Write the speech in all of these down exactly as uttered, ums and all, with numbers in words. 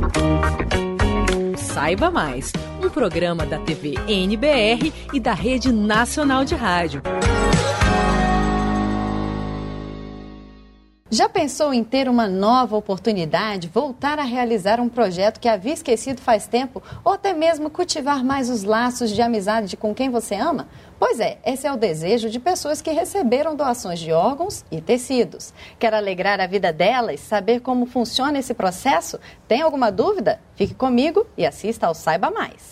Saiba Mais, um programa da T V N B R e da Rede Nacional de Rádio. Já pensou em ter uma nova oportunidade, voltar a realizar um projeto que havia esquecido faz tempo, ou até mesmo cultivar mais os laços de amizade com quem você ama? Pois é, esse é o desejo de pessoas que receberam doações de órgãos e tecidos. Quer alegrar a vida delas, saber como funciona esse processo? Tem alguma dúvida? Fique comigo e assista ao Saiba Mais.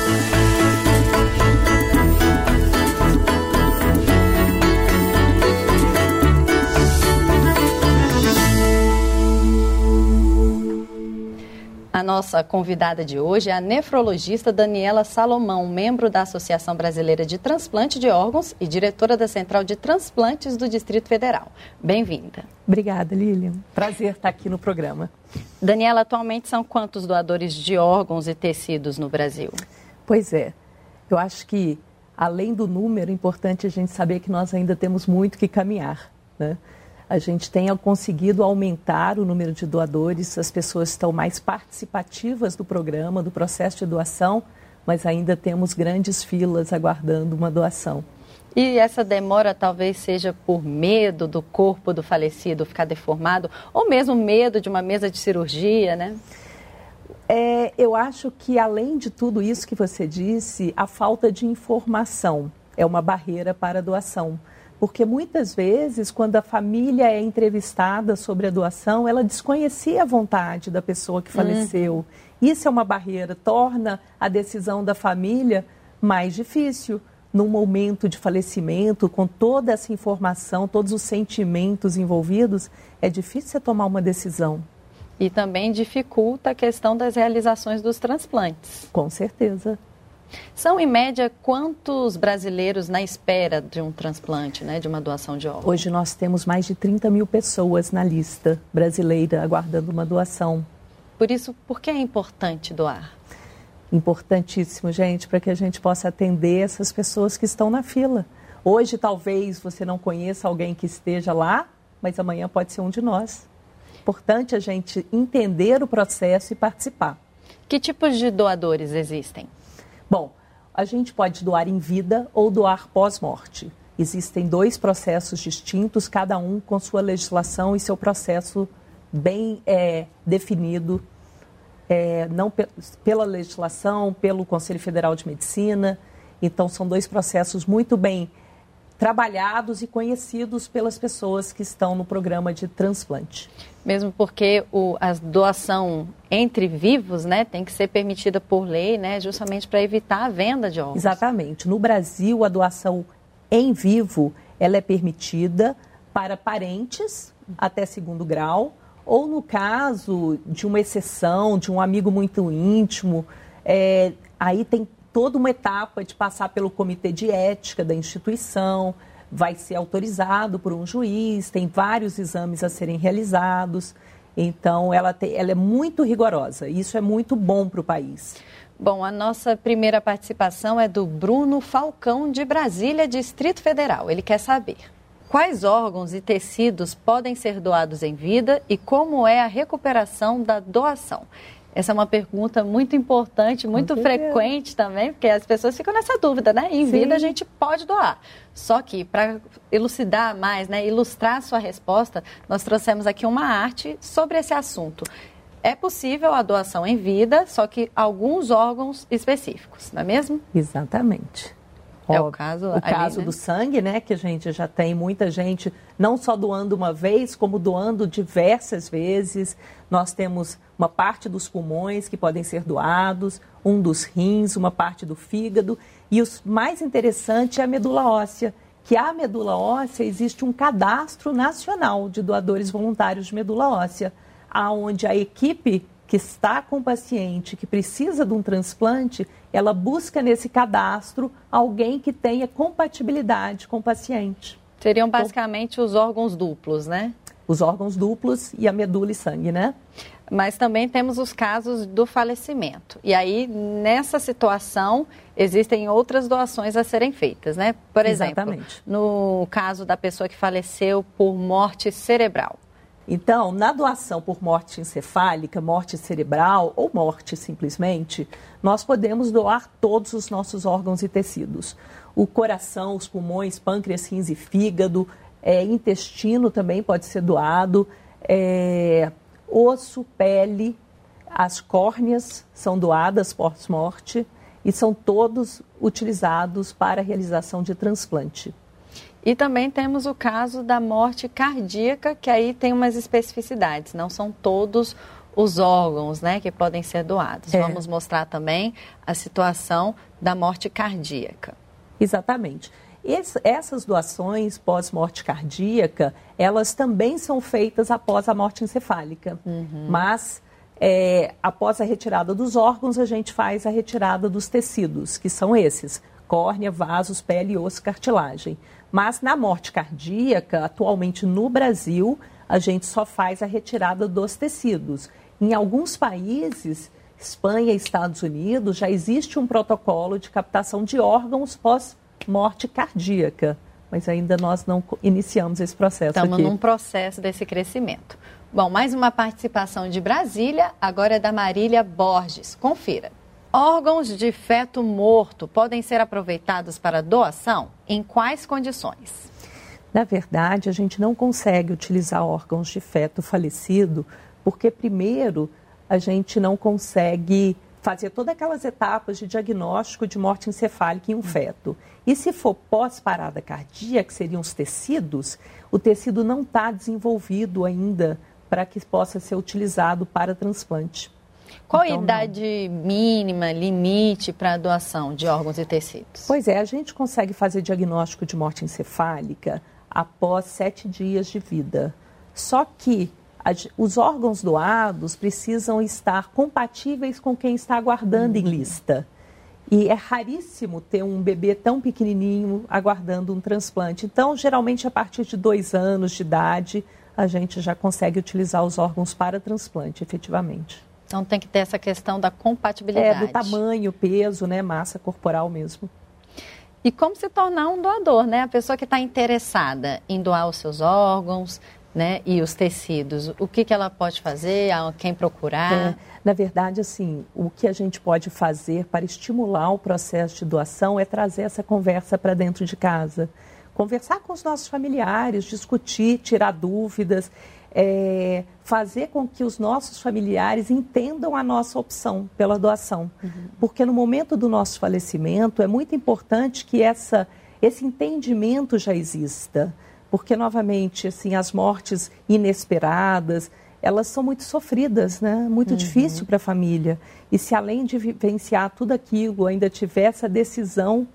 A nossa convidada de hoje é a nefrologista Daniela Salomão, membro da Associação Brasileira de Transplante de Órgãos e diretora da Central de Transplantes do Distrito Federal. Bem-vinda. Obrigada, Lilian. Prazer estar aqui no programa. Daniela, atualmente são quantos doadores de órgãos e tecidos no Brasil? Pois é, eu acho que além do número, é importante a gente saber que nós ainda temos muito que caminhar, né? A gente tem conseguido aumentar o número de doadores, as pessoas estão mais participativas do programa, do processo de doação, mas ainda temos grandes filas aguardando uma doação. E essa demora talvez seja por medo do corpo do falecido ficar deformado, ou mesmo medo de uma mesa de cirurgia, né? É, eu acho que além de tudo isso que você disse, a falta de informação é uma barreira para a doação. Porque muitas vezes, quando a família é entrevistada sobre a doação, ela desconhecia a vontade da pessoa que faleceu. Uhum. Isso é uma barreira, torna a decisão da família mais difícil. Num momento de falecimento, com toda essa informação, todos os sentimentos envolvidos, é difícil você tomar uma decisão. E também dificulta a questão das realizações dos transplantes. Com certeza. São, em média, quantos brasileiros na espera de um transplante, né, de uma doação de órgãos? Hoje nós temos mais de trinta mil pessoas na lista brasileira aguardando uma doação. Por isso, por que é importante doar? Importantíssimo, gente, para que a gente possa atender essas pessoas que estão na fila. Hoje, talvez, você não conheça alguém que esteja lá, mas amanhã pode ser um de nós. Importante a gente entender o processo e participar. Que tipos de doadores existem? Bom, a gente pode doar em vida ou doar pós-morte. Existem dois processos distintos, cada um com sua legislação e seu processo bem é, definido, é, não pe- pela legislação, pelo Conselho Federal de Medicina. Então, são dois processos muito bem trabalhados e conhecidos pelas pessoas que estão no programa de transplante. Mesmo porque o, a doação entre vivos, né, tem que ser permitida por lei, né, justamente para evitar a venda de órgãos. Exatamente. No Brasil, a doação em vivo, ela é permitida para parentes até segundo grau, ou no caso de uma exceção, de um amigo muito íntimo, é, aí tem toda uma etapa de passar pelo comitê de ética da instituição, vai ser autorizado por um juiz, tem vários exames a serem realizados, então ela, tem, ela é muito rigorosa, e isso é muito bom para o país. Bom, a nossa primeira participação é do Bruno Falcão, de Brasília, Distrito Federal. Ele quer saber quais órgãos e tecidos podem ser doados em vida e como é a recuperação da doação. Essa é uma pergunta muito importante, muito frequente também, porque as pessoas ficam nessa dúvida, né? Em Sim. vida a gente pode doar. Só que para elucidar mais, né, ilustrar a sua resposta, nós trouxemos aqui uma arte sobre esse assunto. É possível a doação em vida, só que alguns órgãos específicos, não é mesmo? Exatamente. É Ó, o caso, o ali, caso né? do sangue, né, que a gente já tem muita gente não só doando uma vez, como doando diversas vezes. Nós temos uma parte dos pulmões que podem ser doados, um dos rins, uma parte do fígado. E o mais interessante é a medula óssea, que a medula óssea existe um cadastro nacional de doadores voluntários de medula óssea, aonde a equipe que está com o paciente, que precisa de um transplante, ela busca nesse cadastro alguém que tenha compatibilidade com o paciente. Seriam basicamente os órgãos duplos, né? Os órgãos duplos e a medula e sangue, né? Mas também temos os casos do falecimento. E aí, nessa situação, existem outras doações a serem feitas, né? Por exemplo, Exatamente. No caso da pessoa que faleceu por morte cerebral. Então, na doação por morte encefálica, morte cerebral ou morte simplesmente, nós podemos doar todos os nossos órgãos e tecidos. O coração, os pulmões, pâncreas, rins e fígado, é, intestino também pode ser doado, é, osso, pele, as córneas são doadas pós-morte e são todos utilizados para a realização de transplante. E também temos o caso da morte cardíaca, que aí tem umas especificidades, não são todos os órgãos, né, que podem ser doados. É. Vamos mostrar também a situação da morte cardíaca. Exatamente. Esse, essas doações pós-morte cardíaca, elas também são feitas após a morte encefálica, uhum. mas é, após a retirada dos órgãos, a gente faz a retirada dos tecidos, que são esses, córnea, vasos, pele, osso, cartilagem. Mas na morte cardíaca, atualmente no Brasil, a gente só faz a retirada dos tecidos. Em alguns países, Espanha e Estados Unidos, já existe um protocolo de captação de órgãos pós-morte cardíaca. Mas ainda nós não iniciamos esse processo Estamos aqui. num processo desse crescimento. Bom, mais uma participação de Brasília, agora é da Marília Borges. Confira. Órgãos de feto morto podem ser aproveitados para doação? Em quais condições? Na verdade, a gente não consegue utilizar órgãos de feto falecido, porque primeiro a gente não consegue fazer todas aquelas etapas de diagnóstico de morte encefálica em um feto. E se for pós-parada cardíaca, que seriam os tecidos, o tecido não está desenvolvido ainda para que possa ser utilizado para transplante. Qual então, a idade não. mínima, limite para a doação de órgãos e tecidos? Pois é, a gente consegue fazer diagnóstico de morte encefálica após sete dias de vida. Só que a, os órgãos doados precisam estar compatíveis com quem está aguardando uhum. em lista. E é raríssimo ter um bebê tão pequenininho aguardando um transplante. Então, geralmente, a partir de dois anos de idade, a gente já consegue utilizar os órgãos para transplante, efetivamente. Então tem que ter essa questão da compatibilidade. É, do tamanho, peso, né, massa corporal mesmo. E como se tornar um doador, né? A pessoa que está interessada em doar os seus órgãos, né, e os tecidos, o que, que ela pode fazer, a quem procurar? É, na verdade, assim, o que a gente pode fazer para estimular o processo de doação é trazer essa conversa para dentro de casa. Conversar com os nossos familiares, discutir, tirar dúvidas. É, fazer com que os nossos familiares entendam a nossa opção pela doação. Uhum. Porque no momento do nosso falecimento é muito importante que essa, esse entendimento já exista. Porque, novamente, assim, as mortes inesperadas, elas são muito sofridas, né? Muito uhum. difícil para a família. E se além de vivenciar tudo aquilo, ainda tiver essa decisão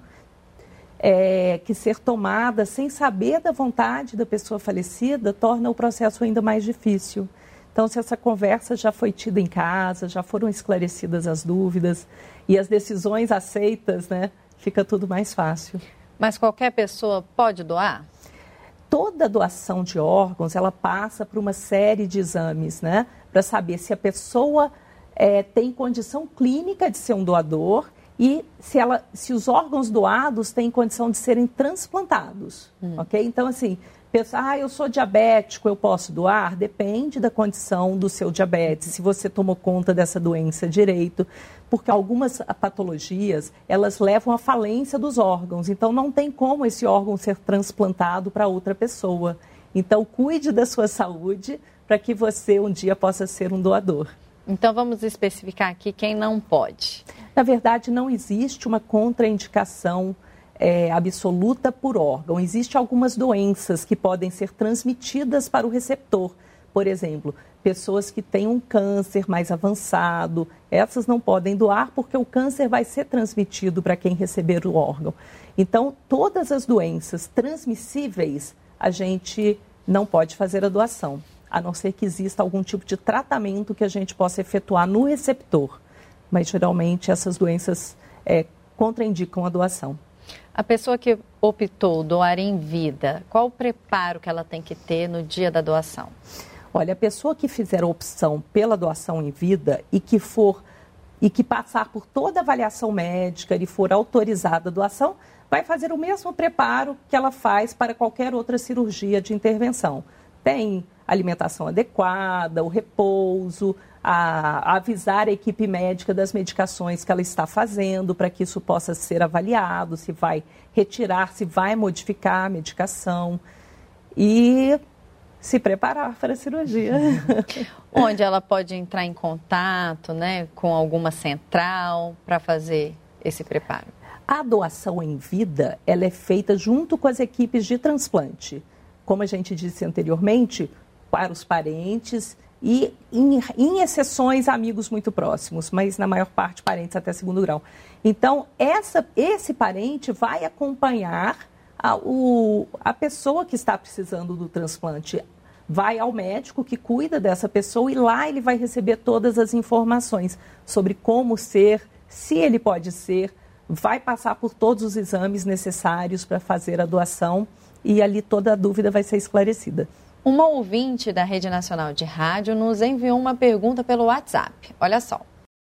É, que ser tomada sem saber da vontade da pessoa falecida, torna o processo ainda mais difícil. Então, se essa conversa já foi tida em casa, já foram esclarecidas as dúvidas e as decisões aceitas, né, fica tudo mais fácil. Mas qualquer pessoa pode doar? Toda doação de órgãos, ela passa por uma série de exames, né, para saber se a pessoa é, tem condição clínica de ser um doador e se, ela, se os órgãos doados têm condição de serem transplantados, hum. ok? Então, assim, pensar, ah, eu sou diabético, eu posso doar? Depende da condição do seu diabetes, se você tomou conta dessa doença direito, porque algumas patologias, elas levam à falência dos órgãos, então não tem como esse órgão ser transplantado para outra pessoa. Então, cuide da sua saúde para que você um dia possa ser um doador. Então, vamos especificar aqui quem não pode. Na verdade, não existe uma contraindicação é, absoluta por órgão. Existem algumas doenças que podem ser transmitidas para o receptor. Por exemplo, pessoas que têm um câncer mais avançado, essas não podem doar porque o câncer vai ser transmitido para quem receber o órgão. Então, todas as doenças transmissíveis, a gente não pode fazer a doação, a não ser que exista algum tipo de tratamento que a gente possa efetuar no receptor. Mas, geralmente, essas doenças é, contraindicam a doação. A pessoa que optou doar em vida, qual o preparo que ela tem que ter no dia da doação? Olha, a pessoa que fizer a opção pela doação em vida e que for e que passar por toda a avaliação médica e for autorizada a doação, vai fazer o mesmo preparo que ela faz para qualquer outra cirurgia de intervenção. Tem alimentação adequada, o repouso, a, a avisar a equipe médica das medicações que ela está fazendo, para que isso possa ser avaliado, se vai retirar, se vai modificar a medicação e se preparar para a cirurgia. Onde ela pode entrar em contato, né, com alguma central para fazer esse preparo? A doação em vida, ela é feita junto com as equipes de transplante. Como a gente disse anteriormente, para os parentes e, em, em exceções, amigos muito próximos, mas na maior parte parentes até segundo grau. Então, essa, esse parente vai acompanhar a, o, a pessoa que está precisando do transplante. Vai ao médico que cuida dessa pessoa e lá ele vai receber todas as informações sobre como ser, se ele pode ser, vai passar por todos os exames necessários para fazer a doação e ali toda a dúvida vai ser esclarecida. Uma ouvinte da Rede Nacional de Rádio nos enviou uma pergunta pelo WhatsApp. Olha só.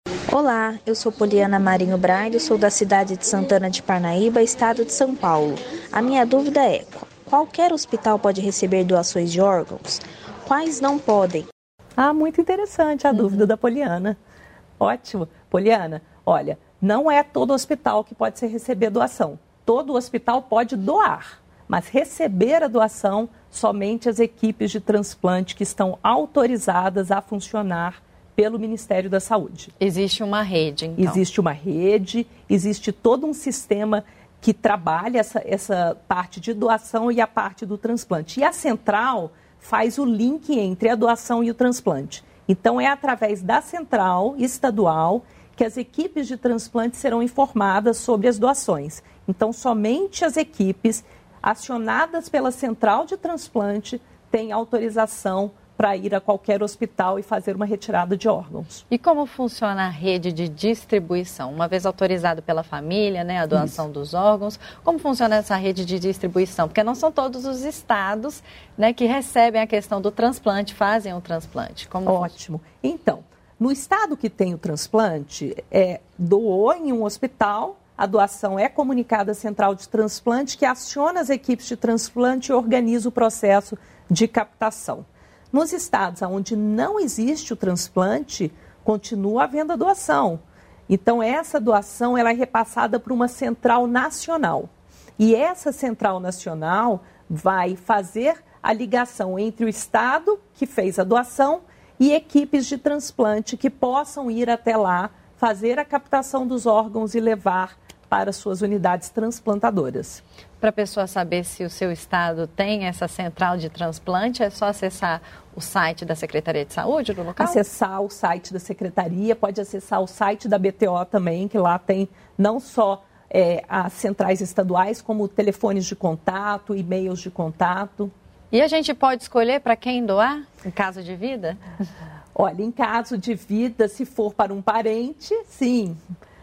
Olá, eu sou Poliana Marinho Braille, sou da cidade de Santana de Parnaíba, estado de São Paulo. A minha dúvida é, qualquer hospital pode receber doações de órgãos? Quais não podem? Ah, muito interessante a uhum. dúvida da Poliana. Ótimo. Poliana, olha, não é todo hospital que pode ser receber doação. Todo hospital pode doar, mas receber a doação somente as equipes de transplante que estão autorizadas a funcionar pelo Ministério da Saúde. Existe uma rede, então? Existe uma rede, existe todo um sistema que trabalha essa, essa parte de doação e a parte do transplante. E a central faz o link entre a doação e o transplante. Então, é através da central estadual que as equipes de transplante serão informadas sobre as doações. Então, somente as equipes acionadas pela central de transplante têm autorização para ir a qualquer hospital e fazer uma retirada de órgãos. E como funciona a rede de distribuição? Uma vez autorizado pela família, né, a doação Isso. dos órgãos, como funciona essa rede de distribuição? Porque não são todos os estados, né, que recebem a questão do transplante, fazem o transplante. Como Ótimo. Funciona? Então, no estado que tem o transplante, é, doou em um hospital, a doação é comunicada à central de transplante, que aciona as equipes de transplante e organiza o processo de captação. Nos estados onde não existe o transplante, continua havendo a doação. Então, essa doação ela é repassada para uma central nacional. E essa central nacional vai fazer a ligação entre o estado que fez a doação e equipes de transplante que possam ir até lá, fazer a captação dos órgãos e levar para suas unidades transplantadoras. Para a pessoa saber se o seu estado tem essa central de transplante, é só acessar o site da Secretaria de Saúde do local? Acessar o site da Secretaria, pode acessar o site da B T O também, que lá tem não só é, as centrais estaduais, como telefones de contato, e-mails de contato. E a gente pode escolher para quem doar, em caso de vida? Olha, em caso de vida, se for para um parente, sim.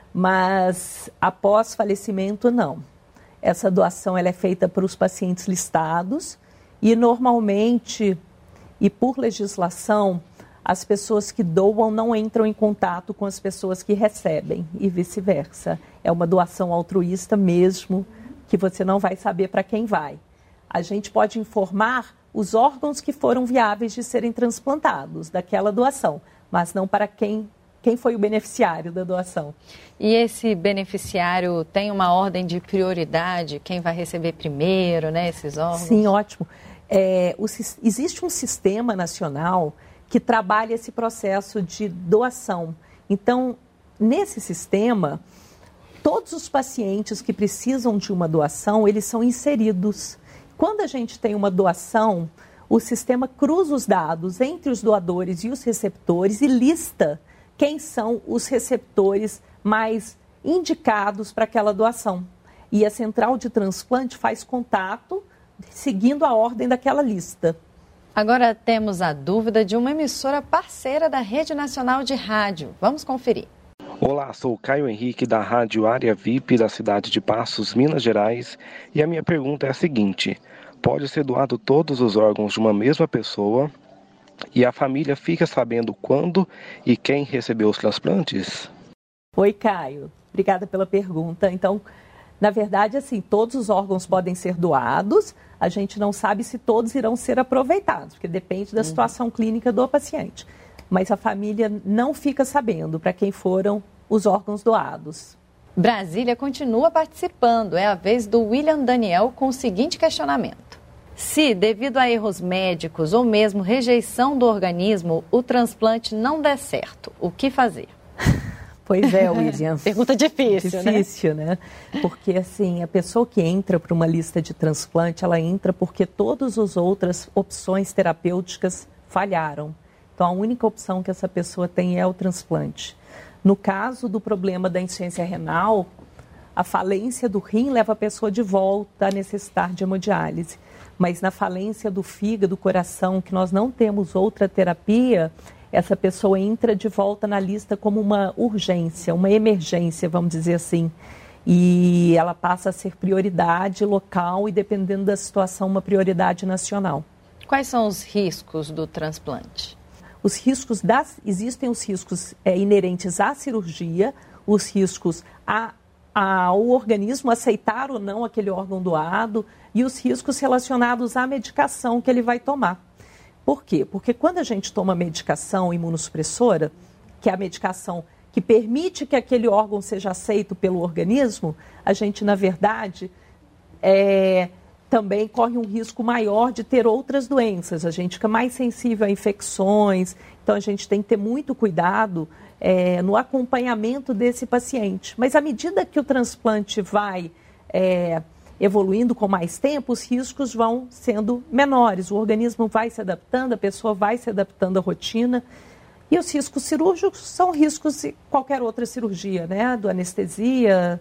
Mas após falecimento, não. Essa doação ela é feita para os pacientes listados e normalmente, e por legislação, as pessoas que doam não entram em contato com as pessoas que recebem e vice-versa. É uma doação altruísta mesmo, que você não vai saber para quem vai. A gente pode informar os órgãos que foram viáveis de serem transplantados daquela doação, mas não para quem Quem foi o beneficiário da doação. E esse beneficiário tem uma ordem de prioridade? Quem vai receber primeiro, né, esses órgãos? Sim, ótimo. É, o, existe um sistema nacional que trabalha esse processo de doação. Então, nesse sistema, todos os pacientes que precisam de uma doação, eles são inseridos. Quando a gente tem uma doação, o sistema cruza os dados entre os doadores e os receptores e lista quem são os receptores mais indicados para aquela doação. E a central de transplante faz contato seguindo a ordem daquela lista. Agora temos a dúvida de uma emissora parceira da Rede Nacional de Rádio. Vamos conferir. Olá, sou o Caio Henrique da Rádio Área V I P da cidade de Passos, Minas Gerais. E a minha pergunta é a seguinte: pode ser doado todos os órgãos de uma mesma pessoa e a família fica sabendo quando e quem recebeu os transplantes? Oi, Caio. Obrigada pela pergunta. Então, Na verdade, assim, todos os órgãos podem ser doados, a gente não sabe se todos irão ser aproveitados, porque depende da situação clínica do paciente. Mas a família não fica sabendo para quem foram os órgãos doados. Brasília continua participando. É a vez do William Daniel com o seguinte questionamento. Se, devido a erros médicos ou mesmo rejeição do organismo, o transplante não der certo, o que fazer? Pois é, William. Pergunta difícil, Difícil, né? né? Porque, assim, a pessoa que entra para uma lista de transplante, ela entra porque todas as outras opções terapêuticas falharam. Então, a única opção que essa pessoa tem é o transplante. No caso do problema da insuficiência renal, a falência do rim leva a pessoa de volta a necessitar de hemodiálise. Mas na falência do fígado, do coração, que nós não temos outra terapia, essa pessoa entra de volta na lista como uma urgência, uma emergência, vamos dizer assim. E ela passa a ser prioridade local e, dependendo da situação, uma prioridade nacional. Quais são os riscos do transplante? Os riscos das, existem os riscos é, inerentes à cirurgia, os riscos a, a, ao organismo aceitar ou não aquele órgão doado e os riscos relacionados à medicação que ele vai tomar. Por quê? Porque quando a gente toma medicação imunossupressora, que é a medicação que permite que aquele órgão seja aceito pelo organismo, a gente, na verdade, é, também corre um risco maior de ter outras doenças. A gente fica mais sensível a infecções, então a gente tem que ter muito cuidado é, no acompanhamento desse paciente. Mas à medida que o transplante vai é, evoluindo com mais tempo, os riscos vão sendo menores, o organismo vai se adaptando, a pessoa vai se adaptando à rotina. E os riscos cirúrgicos são riscos de qualquer outra cirurgia, né? Do anestesia,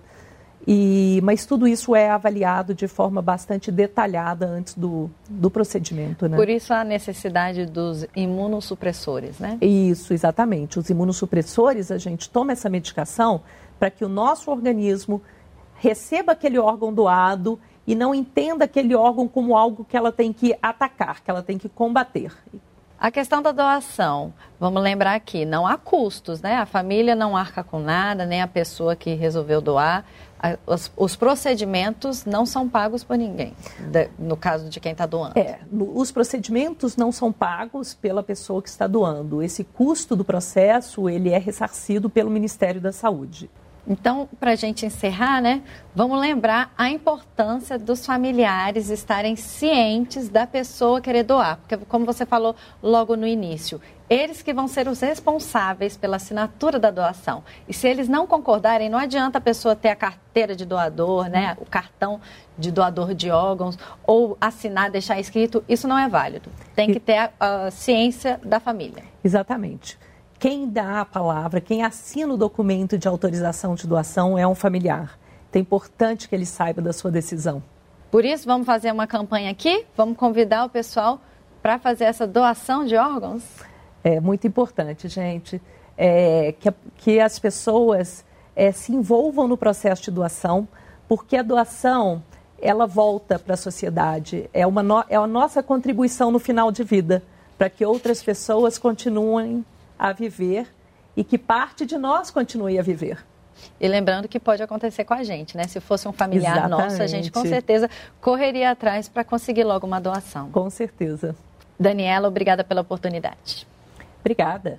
e, mas tudo isso é avaliado de forma bastante detalhada antes do, do procedimento, né? Por isso a necessidade dos imunossupressores, né? Isso, exatamente. Os imunossupressores, a gente toma essa medicação para que o nosso organismo receba aquele órgão doado e não entenda aquele órgão como algo que ela tem que atacar, que ela tem que combater. A questão da doação, vamos lembrar aqui, não há custos, né? A família não arca com nada, nem a pessoa que resolveu doar. Os, os procedimentos não são pagos por ninguém, no caso de quem está doando. É, os procedimentos não são pagos pela pessoa que está doando. Esse custo do processo, ele é ressarcido pelo Ministério da Saúde. Então, para a gente encerrar, né, vamos lembrar a importância dos familiares estarem cientes da pessoa querer doar. Porque, como você falou logo no início, eles que vão ser os responsáveis pela assinatura da doação. E se eles não concordarem, não adianta a pessoa ter a carteira de doador, né, o cartão de doador de órgãos, ou assinar, deixar escrito, isso não é válido. Tem que ter a, a ciência da família. Exatamente. Quem dá a palavra, quem assina o documento de autorização de doação é um familiar. Então é importante que ele saiba da sua decisão. Por isso, vamos fazer uma campanha aqui? Vamos convidar o pessoal para fazer essa doação de órgãos? É muito importante, gente, é, que, que as pessoas é, se envolvam no processo de doação, porque a doação, ela volta para a sociedade. É, uma no, é a nossa contribuição no final de vida, para que outras pessoas continuem a viver e que parte de nós continue a viver. E lembrando que pode acontecer com a gente, né? Se fosse um familiar Exatamente. nosso, a gente com certeza correria atrás para conseguir logo uma doação. Com certeza. Daniela, obrigada pela oportunidade. Obrigada.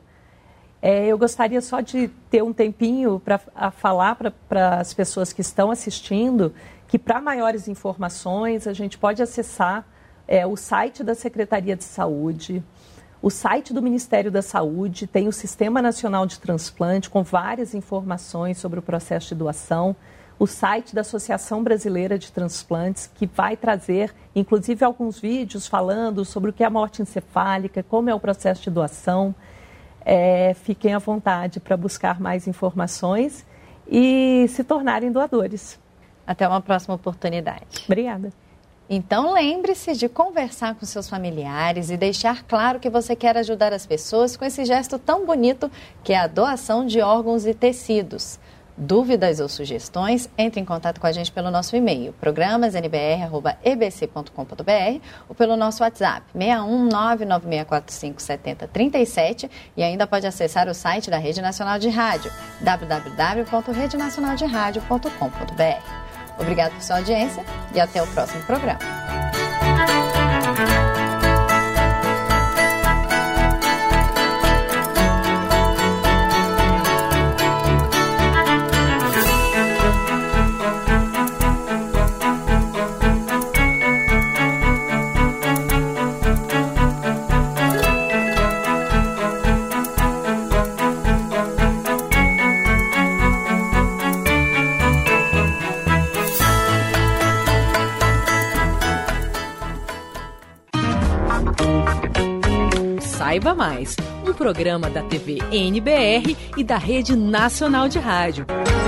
É, eu gostaria só de ter um tempinho para falar para as pessoas que estão assistindo que, para maiores informações, a gente pode acessar é, o site da Secretaria de Saúde. O site do Ministério da Saúde tem o Sistema Nacional de Transplante com várias informações sobre o processo de doação. O site da Associação Brasileira de Transplantes, que vai trazer, inclusive, alguns vídeos falando sobre o que é a morte encefálica, como é o processo de doação. É, fiquem à vontade para buscar mais informações e se tornarem doadores. Até uma próxima oportunidade. Obrigada. Então, lembre-se de conversar com seus familiares e deixar claro que você quer ajudar as pessoas com esse gesto tão bonito que é a doação de órgãos e tecidos. Dúvidas ou sugestões, entre em contato com a gente pelo nosso e-mail, programas n b r arroba e b c ponto com ponto b r ou pelo nosso WhatsApp, seis um nove nove seis quatro cinco sete zero três sete, e ainda pode acessar o site da Rede Nacional de Rádio, w w w ponto rede nacional de rádio ponto com ponto b r. Obrigada por sua audiência e até o próximo programa. Saiba Mais, um programa da T V N B R e da Rede Nacional de Rádio.